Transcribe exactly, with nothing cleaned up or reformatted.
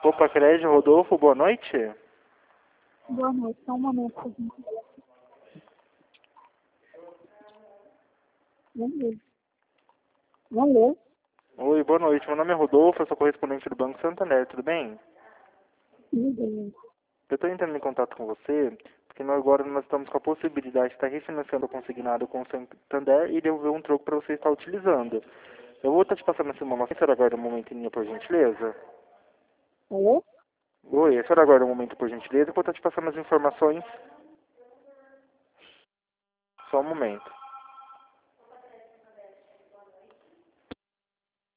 Copa Cred, Rodolfo, boa noite. Boa noite, só um momento, por favor. Beleza. Beleza. Oi, boa noite. Meu nome é Rodolfo, eu sou correspondente do Banco Santander, tudo bem? Beleza. Eu estou entrando em contato com você, porque nós agora nós estamos com a possibilidade de estar refinanciando o consignado com o Santander e devolver um troco para você estar utilizando. Eu vou estar te passando essa informação, a senhora aguarda um momentinho, por gentileza? Alô? Oi, a senhora aguarda um momento, por gentileza, eu vou estar te passando as informações. Só um momento.